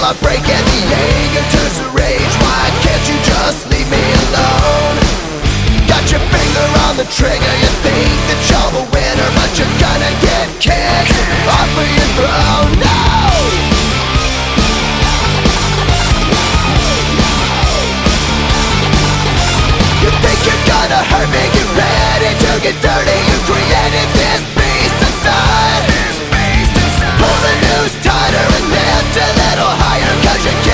heartbreak and the anger turns to rage. Why can't you just leave me alone? Got your finger on the trigger, you think that you're the winner, but you're gonna get kicked off of your throne. No! You think you're gonna hurt me, get ready to get dirty. You created this beast inside. Pull the noose tighter and lift a little higher, 'cause you